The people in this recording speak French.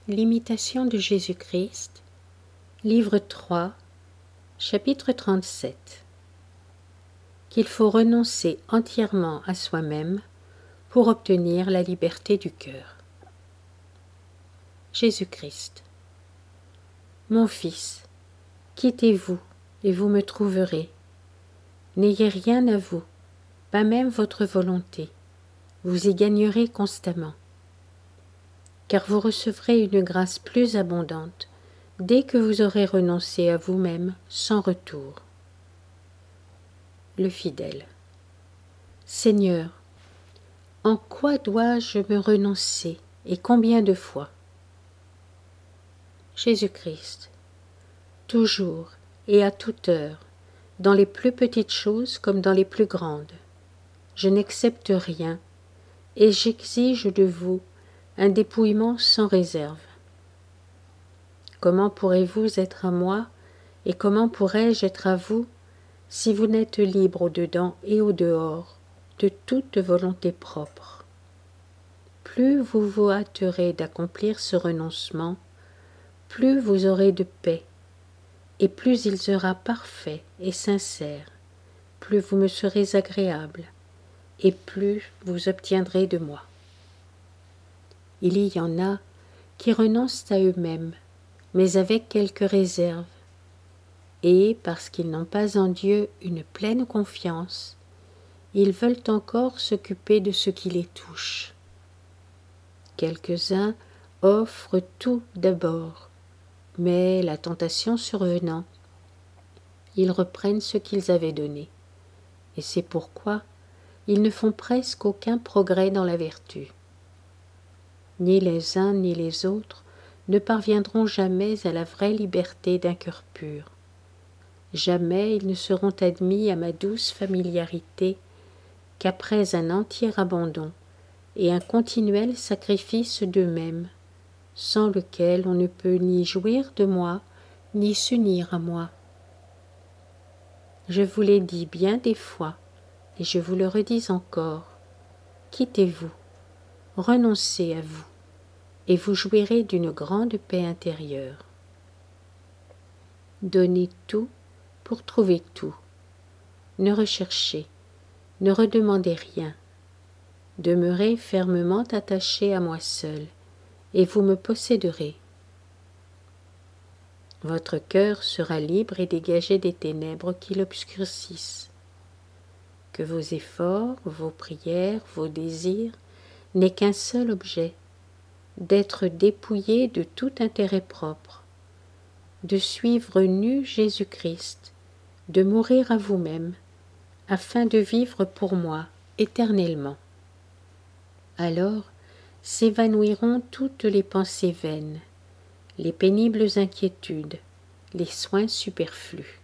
L'imitation de Jésus-Christ, livre 3, chapitre 37. Qu'il faut renoncer entièrement à soi-même pour obtenir la liberté du cœur. Jésus-Christ. Mon fils, quittez-vous et vous me trouverez. N'ayez rien à vous, pas même votre volonté. Vous y gagnerez constamment. Car vous recevrez une grâce plus abondante dès que vous aurez renoncé à vous-même sans retour. Le fidèle. Seigneur, en quoi dois-je me renoncer et combien de fois? Jésus-Christ. Toujours et à toute heure, dans les plus petites choses comme dans les plus grandes. Je n'accepte rien et j'exige de vous un dépouillement sans réserve. Comment pourrez-vous être à moi et comment pourrais-je être à vous si vous n'êtes libre au-dedans et au-dehors de toute volonté propre? Plus vous vous hâterez d'accomplir ce renoncement, plus vous aurez de paix, et plus il sera parfait et sincère, plus vous me serez agréable, et plus vous obtiendrez de moi. Il y en a qui renoncent à eux-mêmes, mais avec quelques réserves, et parce qu'ils n'ont pas en Dieu une pleine confiance, ils veulent encore s'occuper de ce qui les touche. Quelques-uns offrent tout d'abord, mais la tentation survenant, ils reprennent ce qu'ils avaient donné, et c'est pourquoi ils ne font presque aucun progrès dans la vertu. Ni les uns ni les autres ne parviendront jamais à la vraie liberté d'un cœur pur. Jamais ils ne seront admis à ma douce familiarité qu'après un entier abandon et un continuel sacrifice d'eux-mêmes, sans lequel on ne peut ni jouir de moi, ni s'unir à moi. Je vous l'ai dit bien des fois, et je vous le redis encore, quittez-vous, renoncez à vous, et vous jouirez d'une grande paix intérieure. Donnez tout pour trouver tout. Ne recherchez, ne redemandez rien. Demeurez fermement attachés à moi seul, et vous me posséderez. Votre cœur sera libre et dégagé des ténèbres qui l'obscurcissent. Que vos efforts, vos prières, vos désirs n'aient qu'un seul objet, d'être dépouillés de tout intérêt propre, de suivre nu Jésus-Christ, de mourir à vous-même, afin de vivre pour moi éternellement. Alors s'évanouiront toutes les pensées vaines, les pénibles inquiétudes, les soins superflus.